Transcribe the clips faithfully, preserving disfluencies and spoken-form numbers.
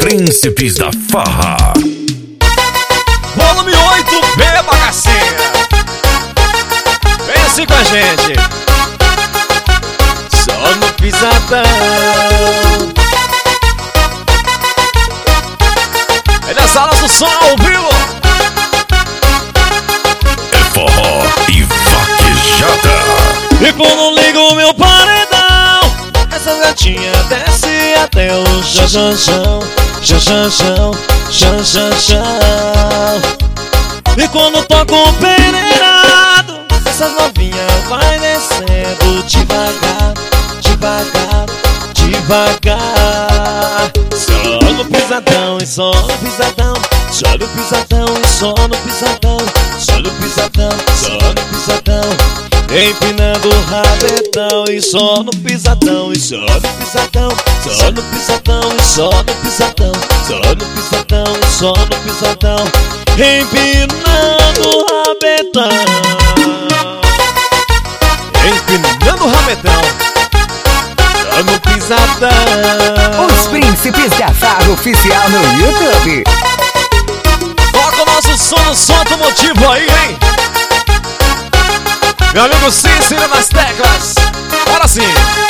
Príncipes da Farra. Volume oito B, bagaceira. Vem assim com a gente. Só no pisadão. É nas salas do som ao vivo. É forró e vaquejada. E quando ligo o meu paredão, essa gatinha desce até o chão, chão, chão, chão, chão, chão, chão, chão. E quando toco o peneirado, essas novinhas vai descendo devagar, devagar, devagar. Só no pisadão e só no pisadão, só no pisadão e só no pisadão, só no pisadão, só no pisadão. Empinando o rabetão e só no pisadão, e só no pisadão, só no pisadão, e só no pisadão, só no pisadão, e só no pisadão. Empinando o rabetão, empinando o rabetão, só no pisadão. Os Príncipes da Farra oficial no YouTube. Toca o nosso som no som automotivo aí, hein? Meu amigo Cícero nas teclas. Bora sim.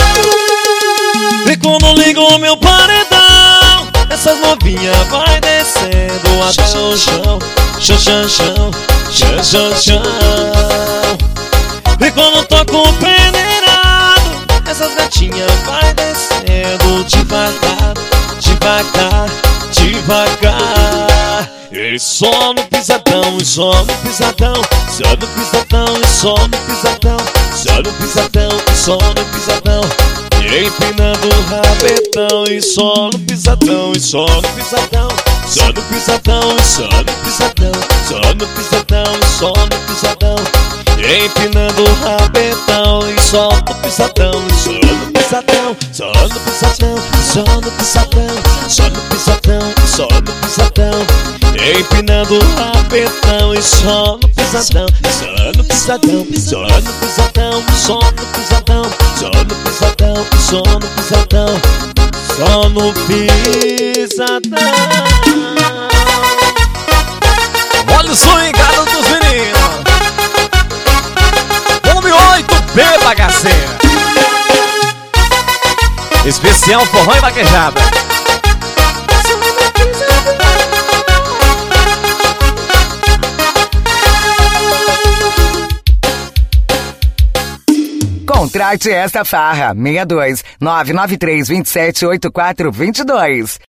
E quando ligo o meu paredão, essas novinhas vai descendo até o chão, chão, chão, chão, chão, chão, chão. E quando toco o peneirado, essas gatinhas vai descendo devagar, devagar, devagar. E só no pisadão, e só no pisadão, só no pisadão, e só no pisadão, só no pisadão, e só no pisadão. E empinando o rabetão, e só no pisadão, e só no pisadão, só no pisadão, e só no pisadão, só no pisadão, e só no pisadão. E empinando o rabetão, e só no pisadão, e só no pisadão, só no pisadão, só no pisadão, só no pisadão, só no pisadão. Empinando o rabetão e só no pisadão, só no pisadão, só no pisadão, só no pisadão, só no pisadão, só no pisadão, só no pisadão. Olha o swingado dos meninos. Volume oito B, bagaceira. Especial forró e vaquejada. Contrate esta farra. seis dois nove nove três dois sete oito quatro dois dois.